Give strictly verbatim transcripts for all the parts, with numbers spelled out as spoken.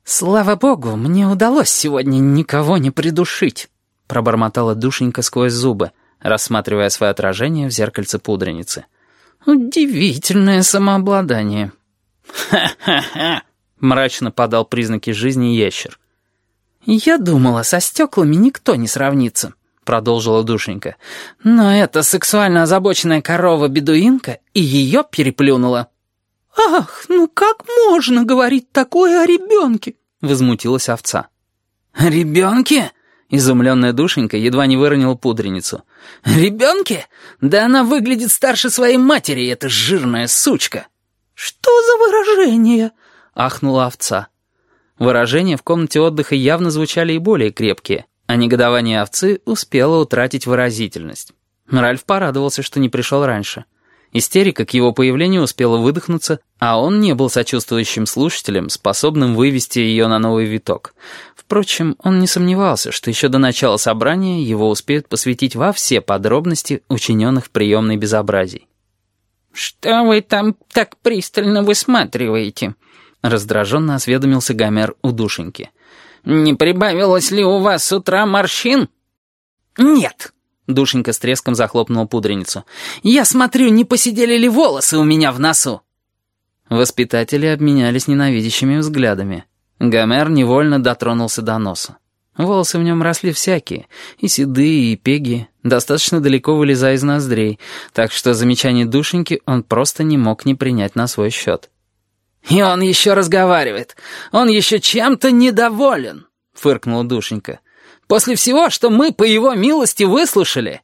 «Слава богу, мне удалось сегодня никого не придушить», — пробормотала душенька сквозь зубы, рассматривая свое отражение в зеркальце пудреницы. «Удивительное самообладание». «Ха-ха-ха!» — мрачно подал признаки жизни ящер. «Я думала, со стеклами никто не сравнится», — продолжила душенька. «Но эта сексуально озабоченная корова-бедуинка и ее переплюнула». «Ах, ну как можно говорить такое о ребенке?» — возмутилась овца. «Ребенке?» — изумленная душенька едва не выронила пудреницу. «Ребенке? Да она выглядит старше своей матери, эта жирная сучка!» «Что за выражение?» — ахнула овца. Выражения в комнате отдыха явно звучали и более крепкие, а негодование овцы успело утратить выразительность. Ральф порадовался, что не пришел раньше. Истерика к его появлению успела выдохнуться, а он не был сочувствующим слушателем, способным вывести ее на новый виток. Впрочем, он не сомневался, что еще до начала собрания его успеют посвятить во все подробности учиненных в приемной безобразий. «Что вы там так пристально высматриваете?» — раздраженно осведомился Гомер у душеньки. «Не прибавилось ли у вас с утра морщин?» «Нет!» — душенька с треском захлопнула пудреницу. «Я смотрю, не посидели ли волосы у меня в носу?» Воспитатели обменялись ненавидящими взглядами. Гомер невольно дотронулся до носа. Волосы в нем росли всякие, и седые, и пегие, достаточно далеко вылезая из ноздрей, так что замечание душеньки он просто не мог не принять на свой счет. «И он еще разговаривает. Он еще чем-то недоволен», — фыркнула душенька. «После всего, что мы по его милости выслушали».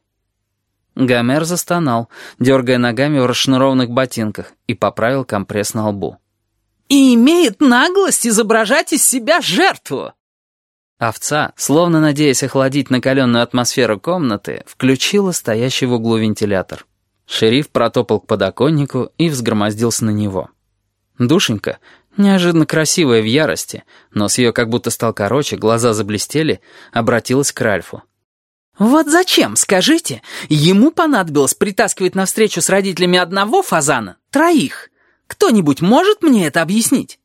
Гомер застонал, дергая ногами в расшнурованных ботинках, и поправил компресс на лбу. «И имеет наглость изображать из себя жертву!» Овца, словно надеясь охладить накаленную атмосферу комнаты, включила стоящий в углу вентилятор. Шериф протопал к подоконнику и взгромоздился на него. Душенька, неожиданно красивая в ярости, нос ее как будто стал короче, глаза заблестели, обратилась к Ральфу. «Вот зачем, скажите, ему понадобилось притаскивать на встречу с родителями одного фазана троих? Кто-нибудь может мне это объяснить?»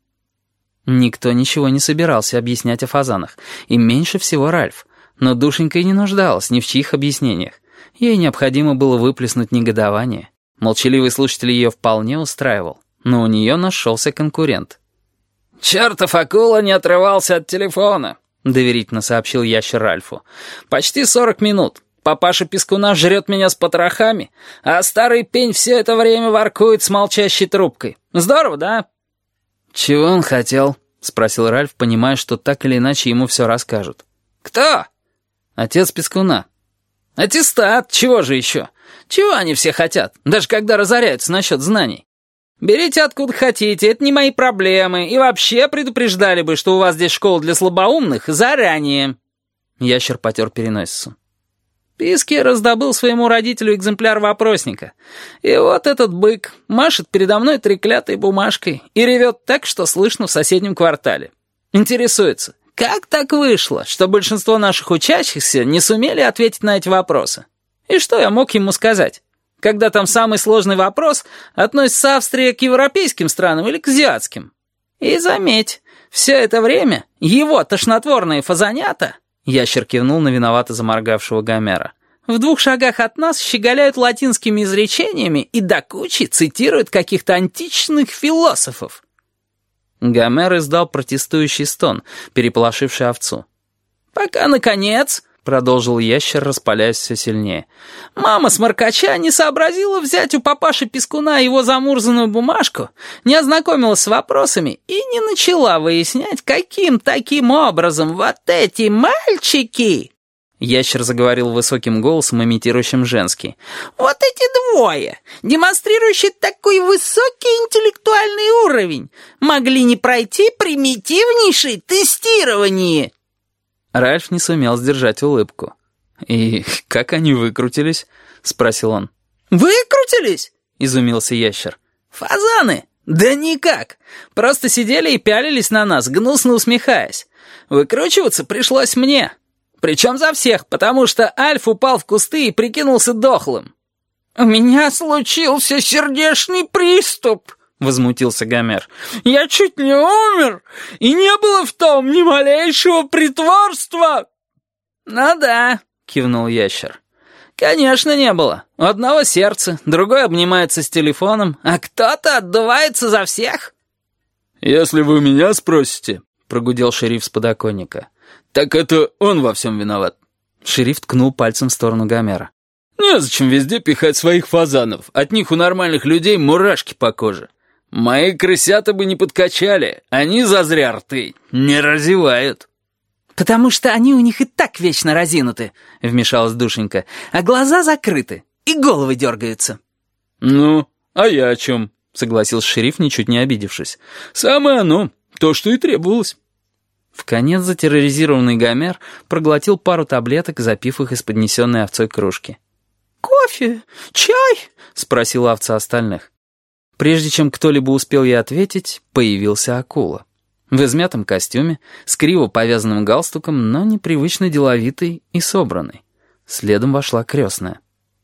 Никто ничего не собирался объяснять о фазанах, и меньше всего Ральф. Но душенька и не нуждалась ни в чьих объяснениях. Ей необходимо было выплеснуть негодование. Молчаливый слушатель ее вполне устраивал, но у нее нашелся конкурент. «Чертов акула не отрывался от телефона», — доверительно сообщил ящер Ральфу. «Почти сорок минут. Папаша Пескуна жрет меня с потрохами, а старый пень все это время воркует с молчащей трубкой. Здорово, да?» «Чего он хотел?» — спросил Ральф, понимая, что так или иначе ему все расскажут. «Кто?» «Отец Пескуна». «Аттестат, чего же еще? Чего они все хотят, даже когда разоряются насчет знаний? Берите откуда хотите, это не мои проблемы, и вообще предупреждали бы, что у вас здесь школа для слабоумных, заранее». Ящер потер переносицу. Писки раздобыл своему родителю экземпляр вопросника. И вот этот бык машет передо мной треклятой бумажкой и ревет так, что слышно в соседнем квартале. Интересуется, как так вышло, что большинство наших учащихся не сумели ответить на эти вопросы? И что я мог ему сказать? Когда там самый сложный вопрос, относится Австрия к европейским странам или к азиатским? И заметь, все это время его тошнотворные фазанята... Ящер кивнул на виновато заморгавшего Гомера. «В двух шагах от нас щеголяют латинскими изречениями и до кучи цитируют каких-то античных философов». Гомер издал протестующий стон, переполошивший овцу. «Пока, наконец...» — продолжил ящер, распаляясь все сильнее. «Мама сморкача не сообразила взять у папаши Пескуна его замурзанную бумажку, не ознакомилась с вопросами и не начала выяснять, каким таким образом вот эти мальчики...» Ящер заговорил высоким голосом, имитирующим женский. «Вот эти двое, демонстрирующие такой высокий интеллектуальный уровень, могли не пройти примитивнейшее тестирование». Ральф не сумел сдержать улыбку. «И как они выкрутились?» — спросил он. «Выкрутились?» — изумился ящер. «Фазаны? Да никак. Просто сидели и пялились на нас, гнусно усмехаясь. Выкручиваться пришлось мне. Причем за всех, потому что Альф упал в кусты и прикинулся дохлым». «У меня случился сердечный приступ», — возмутился Гомер. «Я чуть не умер, и не было в том ни малейшего притворства!» «Ну да», — кивнул ящер. «Конечно, не было. У одного сердце, другой обнимается с телефоном, а кто-то отдувается за всех». «Если вы меня спросите», — прогудел шериф с подоконника, «так это он во всем виноват». Шериф ткнул пальцем в сторону Гомера. «Незачем везде пихать своих фазанов. От них у нормальных людей мурашки по коже. Мои крысята бы не подкачали. Они зазря рты не разевают». «Потому что они у них и так вечно разинуты», — вмешалась Душенька, «а глаза закрыты, и головы дергаются». «Ну, а я о чем?» — согласился шериф, ничуть не обидевшись. «Самое оно, то, что и требовалось». Вконец затерроризированный Гомер проглотил пару таблеток, запив их из поднесенной овцой кружки. «Кофе? Чай?» — спросила овца остальных. Прежде чем кто-либо успел ей ответить, появился акула. В измятом костюме, с криво повязанным галстуком, но непривычно деловитый и собранный. Следом вошла крестная.